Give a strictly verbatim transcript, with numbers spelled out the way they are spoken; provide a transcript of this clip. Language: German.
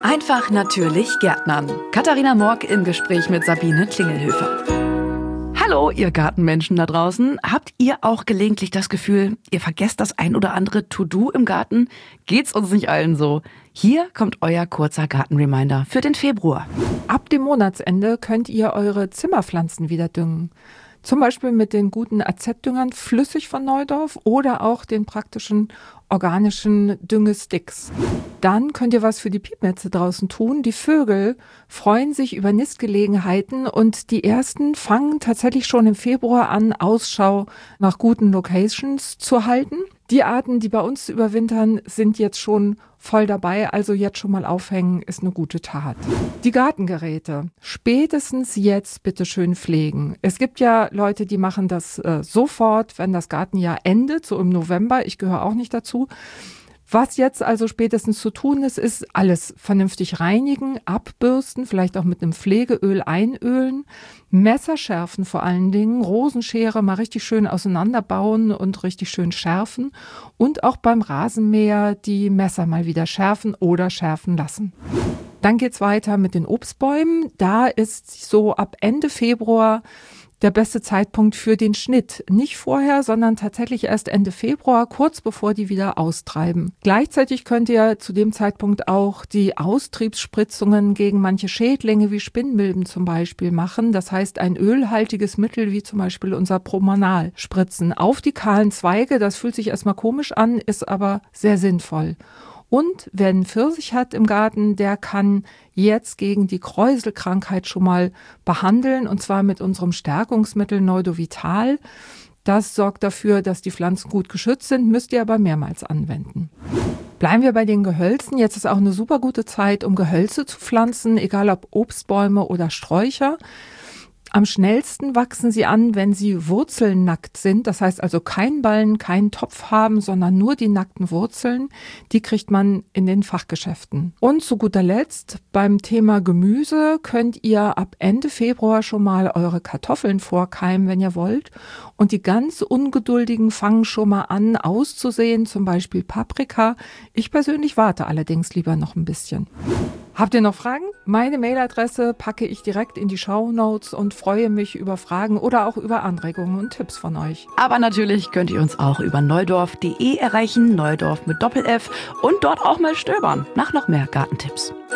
Einfach natürlich Gärtnern. Katharina Morg im Gespräch mit Sabine Klingelhöfer. Hallo, ihr Gartenmenschen da draußen. Habt ihr auch gelegentlich das Gefühl, ihr vergesst das ein oder andere To-Do im Garten? Geht's uns nicht allen so? Hier kommt euer kurzer Gartenreminder für den Februar. Ab dem Monatsende könnt ihr eure Zimmerpflanzen wieder düngen. Zum Beispiel mit den guten A Z-Düngern flüssig von Neudorf oder auch den praktischen organischen Düngesticks. Dann könnt ihr was für die Piepmätze draußen tun. Die Vögel freuen sich über Nistgelegenheiten und die ersten fangen tatsächlich schon im Februar an, Ausschau nach guten Locations zu halten. Die Arten, die bei uns überwintern, sind jetzt schon voll dabei, also jetzt schon mal aufhängen, ist eine gute Tat. Die Gartengeräte, spätestens jetzt bitte schön pflegen. Es gibt ja Leute, die machen das äh, sofort, wenn das Gartenjahr endet, so im November. Ich gehöre auch nicht dazu. Was jetzt also spätestens zu tun ist, ist alles vernünftig reinigen, abbürsten, vielleicht auch mit einem Pflegeöl einölen, Messer schärfen vor allen Dingen, Rosenschere mal richtig schön auseinanderbauen und richtig schön schärfen und auch beim Rasenmäher die Messer mal wieder schärfen oder schärfen lassen. Dann geht's weiter mit den Obstbäumen. Da ist so ab Ende Februar der beste Zeitpunkt für den Schnitt. Nicht vorher, sondern tatsächlich erst Ende Februar, kurz bevor die wieder austreiben. Gleichzeitig könnt ihr zu dem Zeitpunkt auch die Austriebsspritzungen gegen manche Schädlinge wie Spinnmilben zum Beispiel machen. Das heißt, ein ölhaltiges Mittel wie zum Beispiel unser Promanal spritzen auf die kahlen Zweige. Das fühlt sich erstmal komisch an, ist aber sehr sinnvoll. Und wer einen Pfirsich hat im Garten, der kann jetzt gegen die Kräuselkrankheit schon mal behandeln, und zwar mit unserem Stärkungsmittel Neudovital. Das sorgt dafür, dass die Pflanzen gut geschützt sind, müsst ihr aber mehrmals anwenden. Bleiben wir bei den Gehölzen. Jetzt ist auch eine super gute Zeit, um Gehölze zu pflanzen, egal ob Obstbäume oder Sträucher. Am schnellsten wachsen sie an, wenn sie wurzelnackt sind. Das heißt also kein Ballen, keinen Topf haben, sondern nur die nackten Wurzeln. Die kriegt man in den Fachgeschäften. Und zu guter Letzt, beim Thema Gemüse könnt ihr ab Ende Februar schon mal eure Kartoffeln vorkeimen, wenn ihr wollt. Und die ganz Ungeduldigen fangen schon mal an auszusehen, zum Beispiel Paprika. Ich persönlich warte allerdings lieber noch ein bisschen. Habt ihr noch Fragen? Meine Mailadresse packe ich direkt in die Shownotes und freue mich über Fragen oder auch über Anregungen und Tipps von euch. Aber natürlich könnt ihr uns auch über neudorf punkt de erreichen, Neudorf mit Doppel-F, und dort auch mal stöbern nach noch mehr Gartentipps.